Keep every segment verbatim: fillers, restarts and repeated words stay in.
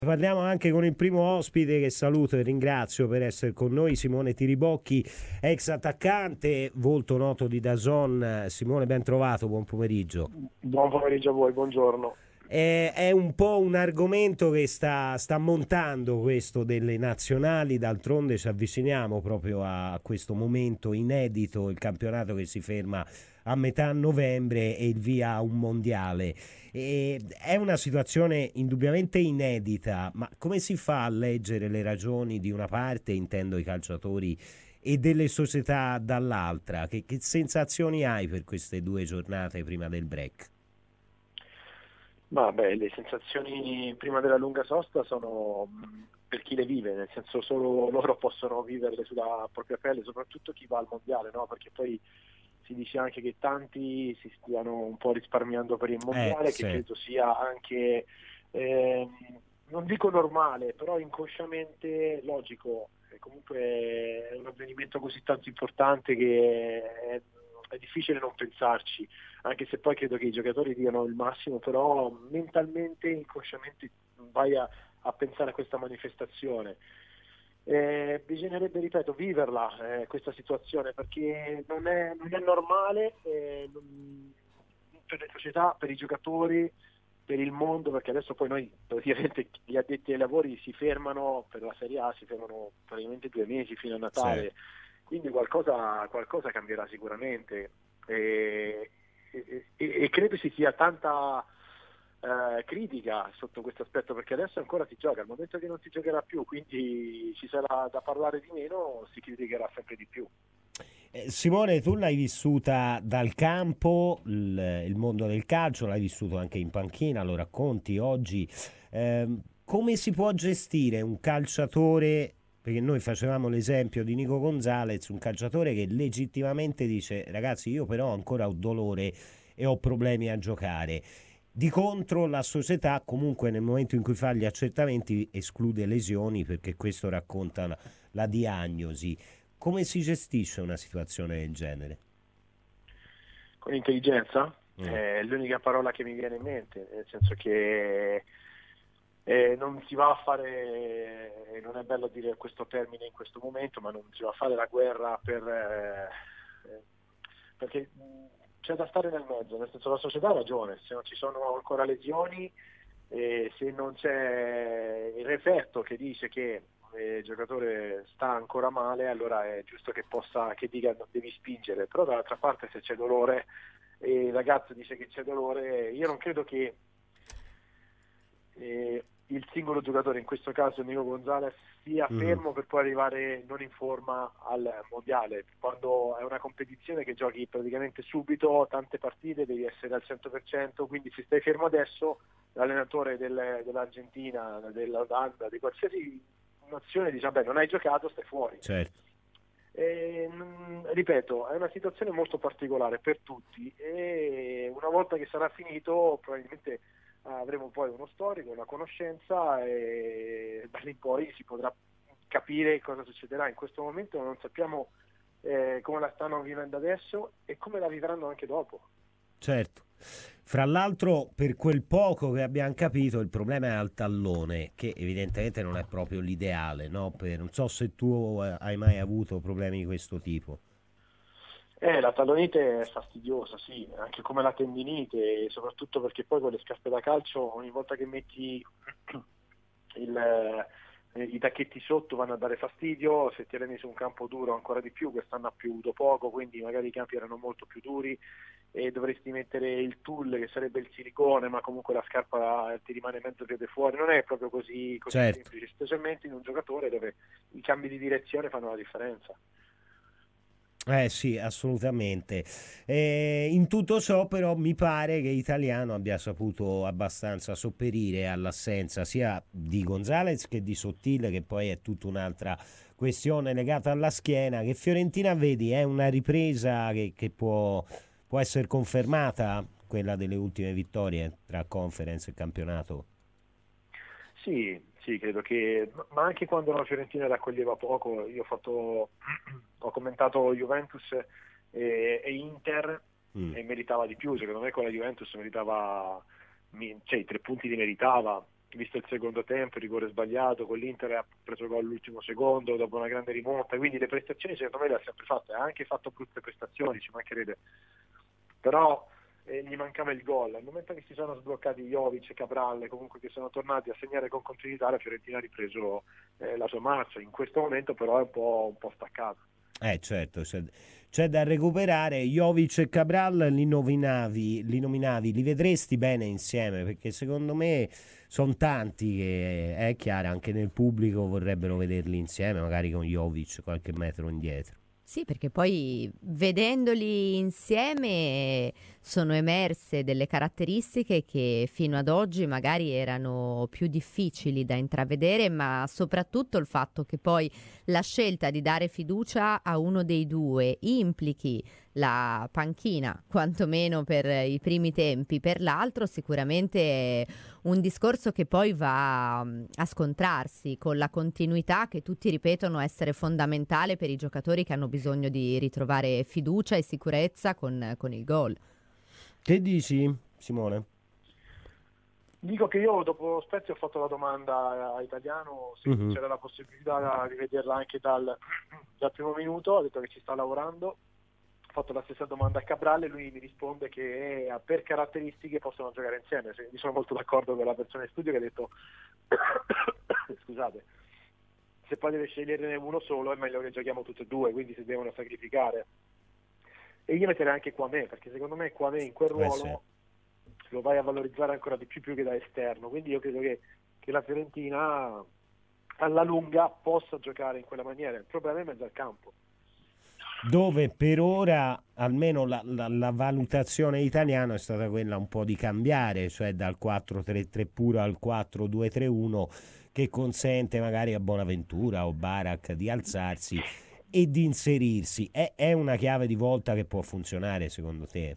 Parliamo anche con il primo ospite che saluto e ringrazio per essere con noi, Simone Tiribocchi, ex attaccante, volto noto di D A Z N. Simone, ben trovato, buon pomeriggio. Buon pomeriggio a voi, buongiorno. È, è un po' un argomento che sta, sta montando questo delle nazionali, d'altronde ci avviciniamo proprio a questo momento inedito, il campionato che si ferma a metà novembre e il via a un mondiale. E è una situazione indubbiamente inedita, ma come si fa a leggere le ragioni di una parte, intendo i calciatori, e delle società dall'altra? Che, che sensazioni hai per queste due giornate prima del break? Ma beh, le sensazioni prima della lunga sosta sono per chi le vive, nel senso solo loro possono viverle sulla propria pelle, soprattutto chi va al mondiale, no? Perché poi si dice anche che tanti si stiano un po' risparmiando per il Eh, mondiale, che sì. credo sia anche, eh, non dico normale, però inconsciamente logico. E comunque è un avvenimento così tanto importante che è, è difficile non pensarci, anche se poi credo che i giocatori diano il massimo, però mentalmente, inconsciamente vai a, a pensare a questa manifestazione. Eh, bisognerebbe, ripeto, viverla eh, questa situazione, perché non è, non è normale eh, non- per le società, per i giocatori, per il mondo, perché adesso poi noi praticamente gli addetti ai lavori si fermano per la Serie A, si fermano praticamente due mesi fino a Sì. Natale, quindi qualcosa, qualcosa cambierà sicuramente. E, e- e- e credo ci sia tanta eh, critica sotto questo aspetto, perché adesso ancora si gioca, al momento che non si giocherà più, quindi ci sarà da parlare di meno, si criticherà sempre di più. Eh, Simone, tu l'hai vissuta dal campo, il, il mondo del calcio, l'hai vissuto anche in panchina, lo racconti oggi. Ehm, come si può gestire un calciatore? Perché noi facevamo l'esempio di Nico Gonzalez, un calciatore che legittimamente dice: ragazzi, io però ancora ho dolore e ho problemi a giocare. Di contro, la società, comunque, nel momento in cui fa gli accertamenti, esclude lesioni perché questo racconta la, la diagnosi. Come si gestisce una situazione del genere? Con intelligenza Mm. è l'unica parola che mi viene in mente, nel senso che eh, non si va a fare, eh, non è bello dire questo termine in questo momento, ma non si va a fare la guerra per, eh, eh, perché mh, c'è da stare nel mezzo, nel senso la società ha ragione, se non ci sono ancora lesioni, eh, se non c'è il referto che dice che eh, il giocatore sta ancora male, allora è giusto che possa, che dica non devi spingere, però dall'altra parte se c'è dolore e il ragazzo dice che c'è dolore, io non credo che eh, il singolo giocatore, in questo caso Nico Gonzalez, sia Mhm. fermo per poi arrivare non in forma al mondiale. Quando è una competizione che giochi praticamente subito, tante partite, devi essere al cento per cento, quindi se stai fermo adesso, l'allenatore del, dell'Argentina, dell'Olanda, di qualsiasi nazione dice vabbè non hai giocato, stai fuori. Certo. E, mh, ripeto, è una situazione molto particolare per tutti e una volta che sarà finito probabilmente avremo poi uno storico, una conoscenza e da lì in poi si potrà capire cosa succederà. In questo momento non sappiamo eh, come la stanno vivendo adesso e come la vivranno anche dopo. Certo. Fra l'altro, per quel poco che abbiamo capito, il problema è al tallone, che evidentemente non è proprio l'ideale, no? Per- non so se tu eh, hai mai avuto problemi di questo tipo. Eh, la tallonite è fastidiosa, sì, anche come la tendinite, soprattutto perché poi con le scarpe da calcio ogni volta che metti il, eh, i tacchetti sotto vanno a dare fastidio, se ti alleni su un campo duro ancora di più, quest'anno ha piovuto poco, quindi magari i campi erano molto più duri e dovresti mettere il tulle che sarebbe il silicone, ma comunque la scarpa ti rimane mezzo piede fuori, non è proprio così, così Certo. semplice, specialmente in un giocatore dove i cambi di direzione fanno la differenza. Eh sì, assolutamente. Eh, in tutto ciò però mi pare che Italiano abbia saputo abbastanza sopperire all'assenza sia di Gonzalez che di Sottile, che poi è tutta un'altra questione legata alla schiena, che Fiorentina vedi è una ripresa che, che può, può essere confermata, quella delle ultime vittorie tra conference e campionato. Sì, sì, credo che, ma anche quando la Fiorentina raccoglieva poco, io ho fatto, ho commentato Juventus e, e Inter Mm. e meritava di più, secondo me con la Juventus meritava, mi- cioè i tre punti li meritava, visto il secondo tempo, il rigore sbagliato, con l'Inter ha preso gol l'ultimo secondo dopo una grande rimonta, quindi le prestazioni secondo me le ha sempre fatte, ha anche fatto brutte prestazioni, ci mancherebbe, però eh, gli mancava il gol. Al momento che si sono sbloccati Jovic e Cabral, comunque che sono tornati a segnare con continuità, la Fiorentina ha ripreso eh, la sua marcia. In questo momento però è un po', un po' staccato. Eh certo, c'è, c'è da recuperare. Jovic e Cabral li nominavi, li nominavi, li vedresti bene insieme, perché secondo me sono tanti che, è chiaro, anche nel pubblico vorrebbero vederli insieme, magari con Jovic qualche metro indietro. Sì, perché poi vedendoli insieme sono emerse delle caratteristiche che fino ad oggi magari erano più difficili da intravedere, ma soprattutto il fatto che poi la scelta di dare fiducia a uno dei due implichi la panchina, quantomeno per i primi tempi, per l'altro sicuramente è un discorso che poi va um, a scontrarsi con la continuità che tutti ripetono essere fondamentale per i giocatori che hanno bisogno di ritrovare fiducia e sicurezza con, con il gol. Che dici, Simone? Dico che io dopo Spezia ho fatto la domanda a Italiano se uh-huh. c'era la possibilità di vederla anche dal, dal primo minuto, ha detto che ci sta lavorando. Ho fatto la stessa domanda a Cabral e lui mi risponde che eh, per caratteristiche possono giocare insieme. Quindi sono molto d'accordo con la persona in studio che ha detto scusate, se poi deve sceglierne uno solo è meglio che giochiamo tutti e due, quindi si devono sacrificare. E io metterei anche Quame, perché secondo me Quame in quel ruolo eh sì. lo vai a valorizzare ancora di più più che da esterno, quindi io credo che, che la Fiorentina alla lunga possa giocare in quella maniera. Il problema è in mezzo al campo, dove per ora almeno la, la, la valutazione italiana è stata quella un po' di cambiare, cioè dal quattro tre tre puro al quattro due tre uno, che consente magari a Bonaventura o Barak di alzarsi e di inserirsi. È, è una chiave di volta che può funzionare secondo te?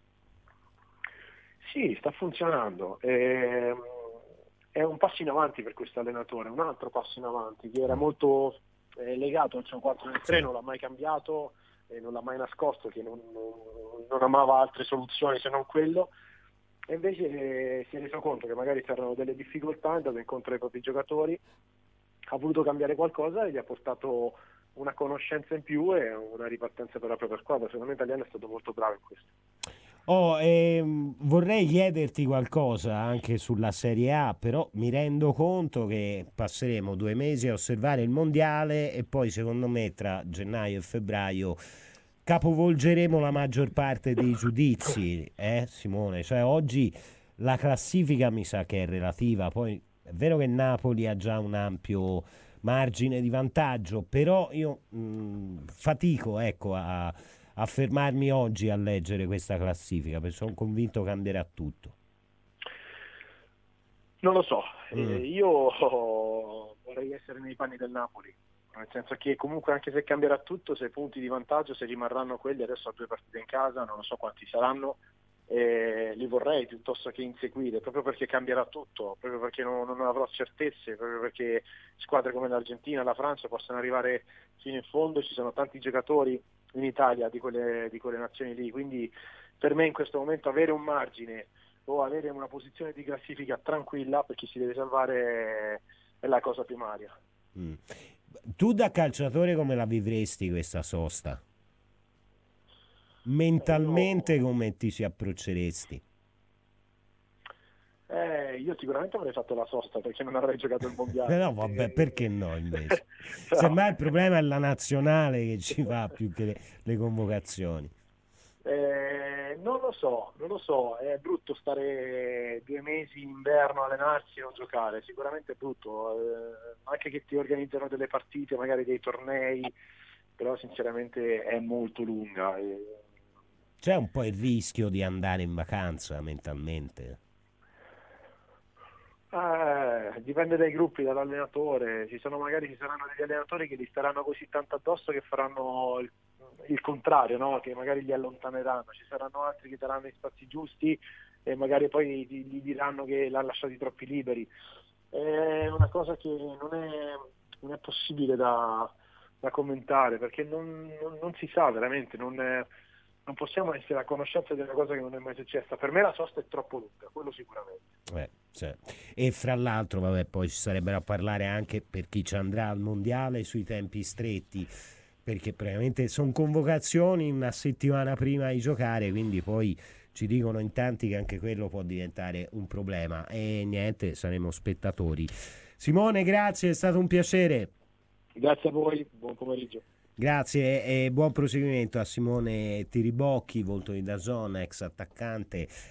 Sì, sta funzionando. È, è un passo in avanti per questo allenatore, un altro passo in avanti che era molto eh, legato al suo quattro tre, sì. Non l'ha mai cambiato e non l'ha mai nascosto che non, non, non amava altre soluzioni se non quello, e invece eh, si è reso conto che magari c'erano delle difficoltà, è andato incontro ai propri giocatori, ha voluto cambiare qualcosa e gli ha portato una conoscenza in più e una ripartenza per la propria squadra. Secondo me l'Italiano è stato molto bravo in questo. Oh, ehm, vorrei chiederti qualcosa anche sulla Serie A, però mi rendo conto che passeremo due mesi a osservare il mondiale e poi secondo me tra gennaio e febbraio capovolgeremo la maggior parte dei giudizi, eh Simone? Cioè oggi la classifica mi sa che è relativa, poi è vero che Napoli ha già un ampio margine di vantaggio, però io mh, fatico ecco a a fermarmi oggi a leggere questa classifica, perché sono convinto cambierà tutto. Non lo so, mm. eh, io vorrei essere nei panni del Napoli, nel senso che comunque anche se cambierà tutto, sei punti di vantaggio, se rimarranno quelli, adesso ho due partite in casa, non lo so quanti saranno, eh, li vorrei piuttosto che inseguire, proprio perché cambierà tutto, proprio perché non, non avrò certezze, proprio perché squadre come l'Argentina, la Francia possono arrivare fino in fondo, ci sono tanti giocatori in Italia di quelle, di quelle nazioni lì, quindi per me in questo momento avere un margine o avere una posizione di classifica tranquilla per chi si deve salvare è la cosa primaria. Mm. Tu da calciatore come la vivresti questa sosta? Mentalmente eh, io... come ti si approcceresti? Eh, io sicuramente avrei fatto la sosta perché non avrei giocato il mondiale. No, vabbè, perché no invece? no. Semmai il problema è la nazionale che ci va più che le, le convocazioni. Eh, non lo so, non lo so, è brutto stare due mesi in inverno a allenarsi e non giocare, sicuramente è brutto, eh, anche che ti organizzano delle partite, magari dei tornei, però sinceramente è molto lunga. E... C'è un po' il rischio di andare in vacanza mentalmente? Eh, dipende dai gruppi, dall'allenatore. Ci sono magari ci saranno degli allenatori che li staranno così tanto addosso che faranno il, il contrario, no? Che magari li allontaneranno. Ci saranno altri che daranno gli spazi giusti e magari poi gli, gli diranno che l'ha lasciati troppi liberi. È una cosa che non è, non è possibile da, da commentare perché non, non, non si sa veramente, non, è, non possiamo essere a conoscenza di una cosa che non è mai successa. Per me la sosta è troppo lunga, quello sicuramente. Eh. Sì. E fra l'altro, vabbè, poi ci sarebbero a parlare anche per chi ci andrà al mondiale sui tempi stretti, perché praticamente sono convocazioni una settimana prima di giocare, quindi poi ci dicono in tanti che anche quello può diventare un problema. E niente, saremo spettatori. Simone, grazie, è stato un piacere. Grazie a voi, buon pomeriggio. Grazie e buon proseguimento a Simone Tiribocchi, volto di D A Z N, ex attaccante